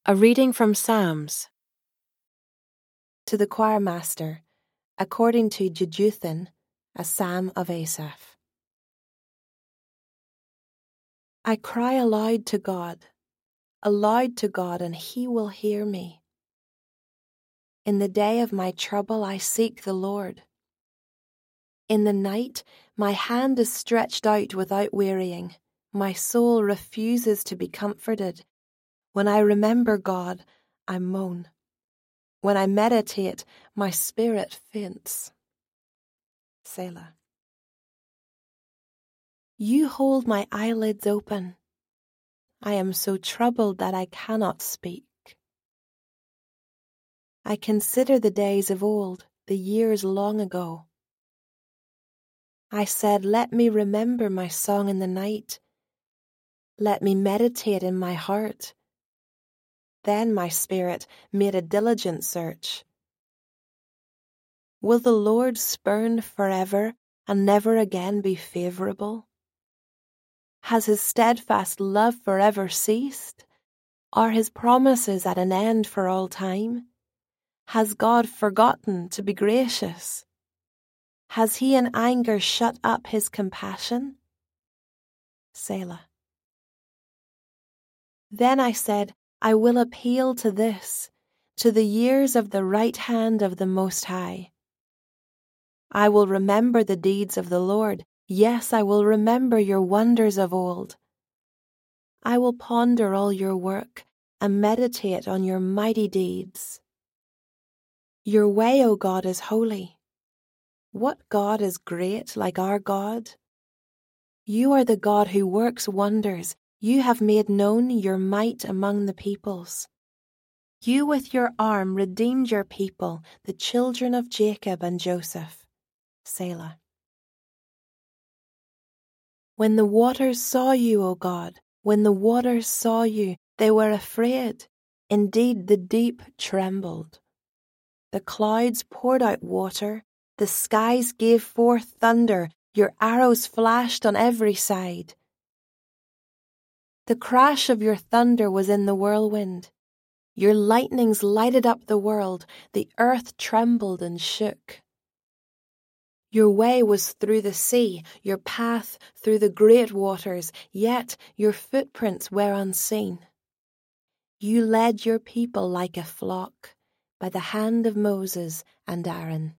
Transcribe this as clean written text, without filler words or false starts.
A reading from Psalms. To the choir master, according to Jeduthun, a psalm of Asaph. I cry aloud to God, and he will hear me. In the day of my trouble I seek the Lord. In the night my hand is stretched out without wearying. My soul refuses to be comforted. When I remember God, I moan. When I meditate, my spirit faints. Selah. You hold my eyelids open. I am so troubled that I cannot speak. I consider the days of old, the years long ago. I said, let me remember my song in the night. Let me meditate in my heart. Then my spirit made a diligent search. Will the Lord spurn forever and never again be favorable? Has his steadfast love forever ceased? Are his promises at an end for all time? Has God forgotten to be gracious? Has he in anger shut up his compassion? Selah. Then I said, I will appeal to this, to the years of the right hand of the Most High. I will remember the deeds of the Lord. Yes, I will remember your wonders of old. I will ponder all your work and meditate on your mighty deeds. Your way, O God, is holy. What God is great like our God? You are the God who works wonders. You have made known your might among the peoples. You with your arm redeemed your people, the children of Jacob and Joseph. Selah. When the waters saw you, O God, when the waters saw you, they were afraid. Indeed, the deep trembled. The clouds poured out water, the skies gave forth thunder, your arrows flashed on every side. The crash of your thunder was in the whirlwind. Your lightnings lighted up the world, the earth trembled and shook. Your way was through the sea, your path through the great waters, yet your footprints were unseen. You led your people like a flock by the hand of Moses and Aaron.